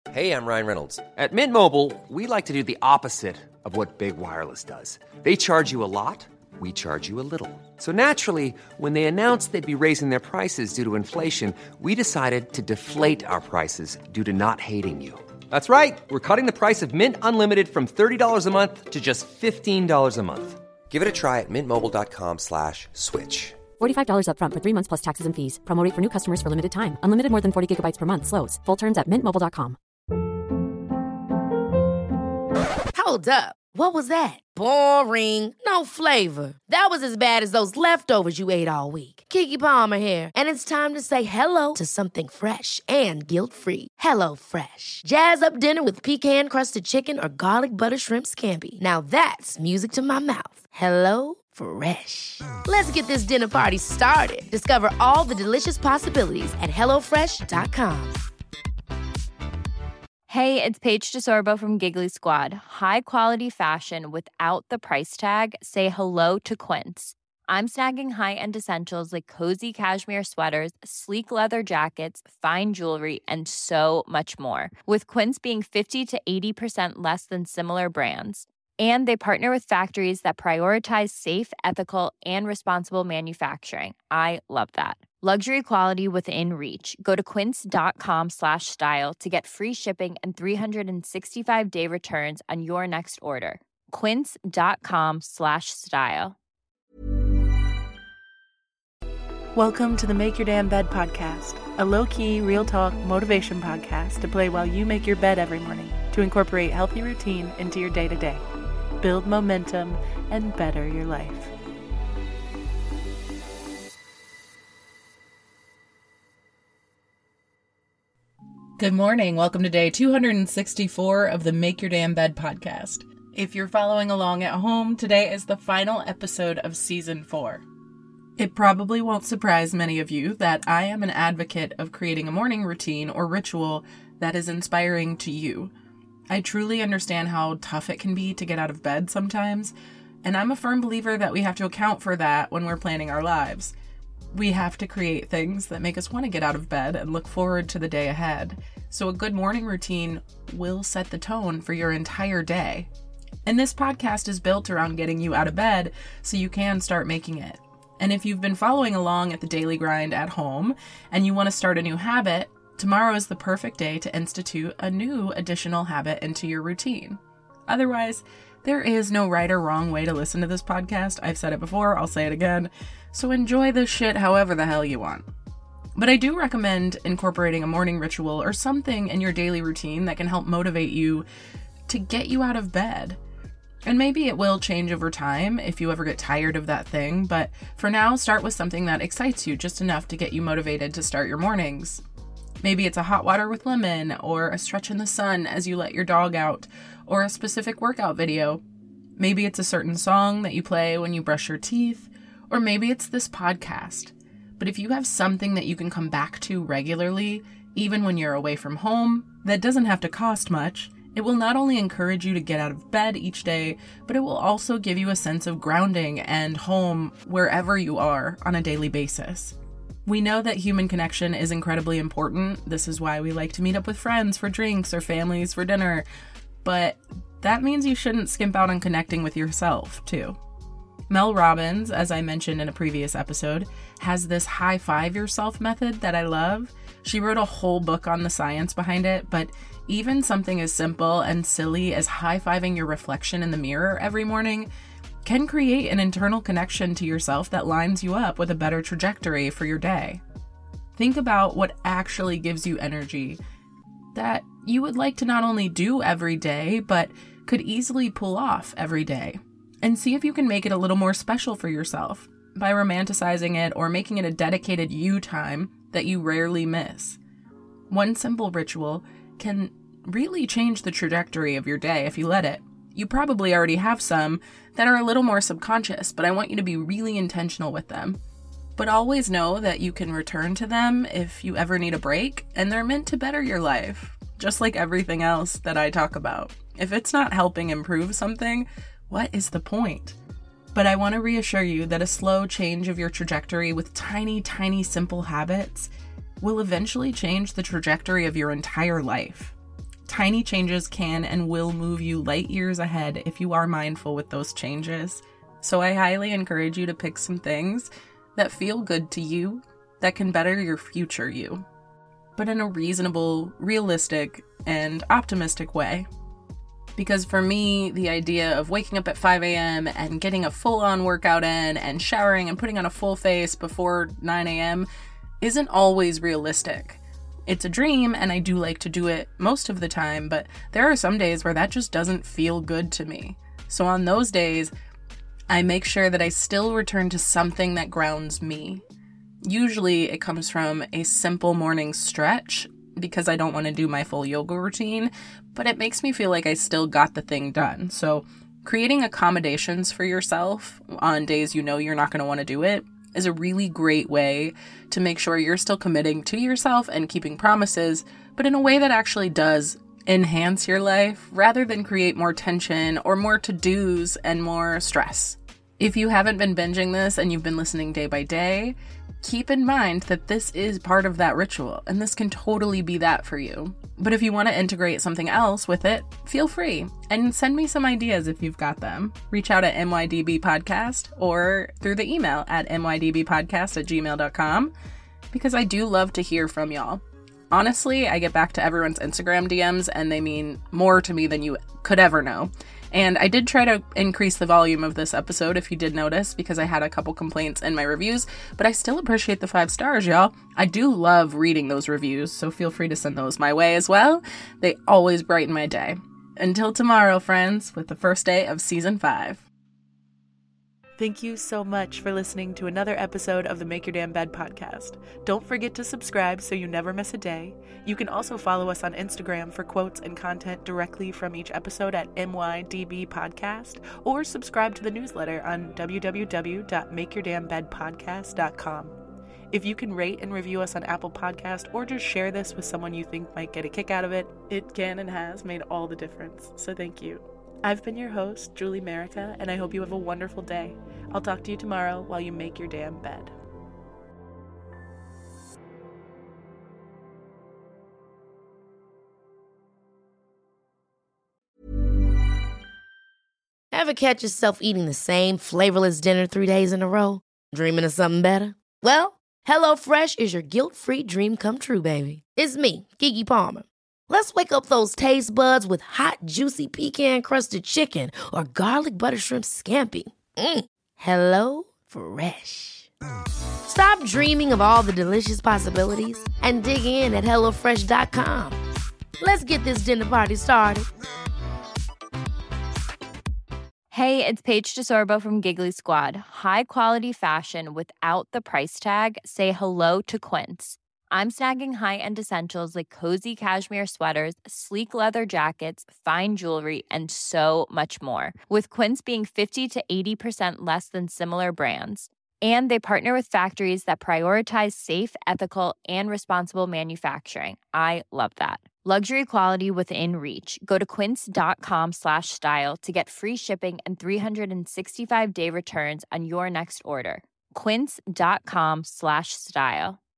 Hey, I'm Ryan Reynolds. At Mint Mobile, we like to do the opposite of what Big Wireless does. They charge you a lot, we charge you a little. So naturally, when they announced they'd be raising their prices due to inflation, we decided to deflate our prices due to not hating you. That's right. We're cutting the price of Mint Unlimited from $30 a month to just $15 a month. Give it a try at mintmobile.com/switch. $45 up front for 3 months plus taxes and fees. Promo rate for new customers for limited time. Unlimited more than 40 gigabytes per month. Slows full terms at mintmobile.com. Hold up. What was that? Boring. No flavor. That was as bad as those leftovers you ate all week. Keke Palmer here. And it's time to say hello to something fresh and guilt-free. Hello Fresh. Jazz up dinner with pecan-crusted chicken or garlic butter shrimp scampi. Now that's music to my mouth. Hello Fresh. Let's get this dinner party started. Discover all the delicious possibilities at hellofresh.com. Hey, it's Paige DeSorbo from Giggly Squad. High quality fashion without the price tag. Say hello to Quince. I'm snagging high-end essentials like cozy cashmere sweaters, sleek leather jackets, fine jewelry, and so much more. With Quince being 50 to 80% less than similar brands. And they partner with factories that prioritize safe, ethical, and responsible manufacturing. I love that. Luxury quality within reach. Go to quince.com/style to get free shipping and 365-day returns on your next order. Quince.com/style. Welcome to the Make Your Damn Bed podcast, a low-key, real-talk motivation podcast to play while you make your bed every morning to incorporate healthy routine into your day-to-day. Build momentum and better your life. Good morning. Welcome to day 264 of the Make Your Damn Bed podcast. If you're following along at home, today is the final episode of season 4. It probably won't surprise many of you that I am an advocate of creating a morning routine or ritual that is inspiring to you. I truly understand how tough it can be to get out of bed sometimes, and I'm a firm believer that we have to account for that when we're planning our lives. We have to create things that make us want to get out of bed and look forward to the day ahead. So a good morning routine will set the tone for your entire day. And this podcast is built around getting you out of bed so you can start making it. And if you've been following along at the daily grind at home and you want to start a new habit, tomorrow is the perfect day to institute a new additional habit into your routine. Otherwise, there is no right or wrong way to listen to this podcast. I've said it before, I'll say it again. So enjoy this shit however the hell you want. But I do recommend incorporating a morning ritual or something in your daily routine that can help motivate you to get you out of bed. And maybe it will change over time if you ever get tired of that thing, but for now, start with something that excites you just enough to get you motivated to start your mornings. Maybe it's a hot water with lemon, or a stretch in the sun as you let your dog out, or a specific workout video. Maybe it's a certain song that you play when you brush your teeth, or maybe it's this podcast. But if you have something that you can come back to regularly, even when you're away from home, that doesn't have to cost much, it will not only encourage you to get out of bed each day, but it will also give you a sense of grounding and home wherever you are on a daily basis. We know that human connection is incredibly important. This is why we like to meet up with friends for drinks or families for dinner. But that means you shouldn't skimp out on connecting with yourself, too. Mel Robbins, as I mentioned in a previous episode, has this high five yourself method that I love. She wrote a whole book on the science behind it, but even something as simple and silly as high-fiving your reflection in the mirror every morning can create an internal connection to yourself that lines you up with a better trajectory for your day. Think about what actually gives you energy that you would like to not only do every day, but could easily pull off every day. And see if you can make it a little more special for yourself by romanticizing it or making it a dedicated you time that you rarely miss. One simple ritual can really change the trajectory of your day if you let it. You probably already have some that are a little more subconscious, but I want you to be really intentional with them. But always know that you can return to them if you ever need a break, and they're meant to better your life, just like everything else that I talk about. If it's not helping improve something, what is the point? But I want to reassure you that a slow change of your trajectory with tiny, tiny, simple habits will eventually change the trajectory of your entire life. tiny changes can and will move you light years ahead if you are mindful with those changes. So I highly encourage you to pick some things that feel good to you, that can better your future you, but in a reasonable, realistic, and optimistic way. Because for me, the idea of waking up at 5 a.m. and getting a full-on workout in and showering and putting on a full face before 9 a.m. isn't always realistic. It's a dream, and I do like to do it most of the time, but there are some days where that just doesn't feel good to me. So on those days, I make sure that I still return to something that grounds me. Usually it comes from a simple morning stretch because I don't want to do my full yoga routine, but it makes me feel like I still got the thing done. So creating accommodations for yourself on days you know you're not going to want to do it is a really great way to make sure you're still committing to yourself and keeping promises, but in a way that actually does enhance your life rather than create more tension or more to-dos and more stress. If you haven't been binging this and you've been listening day by day, keep in mind that this is part of that ritual, and this can totally be that for you. But if you want to integrate something else with it, feel free, and send me some ideas if you've got them. Reach out at MYDB Podcast or through the email at mydbpodcast@gmail.com, because I do love to hear from y'all. Honestly, I get back to everyone's Instagram DMs, and they mean more to me than you could ever know. And I did try to increase the volume of this episode, if you did notice, because I had a couple complaints in my reviews, but I still appreciate the 5 stars, y'all. I do love reading those reviews, so feel free to send those my way as well. They always brighten my day. Until tomorrow, friends, with the first day of Season 5. Thank you so much for listening to another episode of the Make Your Damn Bed podcast. Don't forget to subscribe so you never miss a day. You can also follow us on Instagram for quotes and content directly from each episode at MYDB Podcast, or subscribe to the newsletter on www.makeyourdamnbedpodcast.com. If you can rate and review us on Apple Podcast, or just share this with someone you think might get a kick out of it, it can and has made all the difference. So thank you. I've been your host, Julie Merica, and I hope you have a wonderful day. I'll talk to you tomorrow while you make your damn bed. Ever catch yourself eating the same flavorless dinner 3 days in a row? Dreaming of something better? Well, HelloFresh is your guilt-free dream come true, baby. It's me, Keke Palmer. Let's wake up those taste buds with hot, juicy pecan-crusted chicken or garlic butter shrimp scampi. Hello Fresh. Stop dreaming of all the delicious possibilities and dig in at HelloFresh.com. Let's get this dinner party started. Hey, it's Paige DeSorbo from Giggly Squad. High quality fashion without the price tag. Say hello to Quince. I'm snagging high-end essentials like cozy cashmere sweaters, sleek leather jackets, fine jewelry, and so much more. With Quince being 50 to 80% less than similar brands. And they partner with factories that prioritize safe, ethical, and responsible manufacturing. I love that. Luxury quality within reach. Go to quince.com/style to get free shipping and 365-day returns on your next order. Quince.com/style.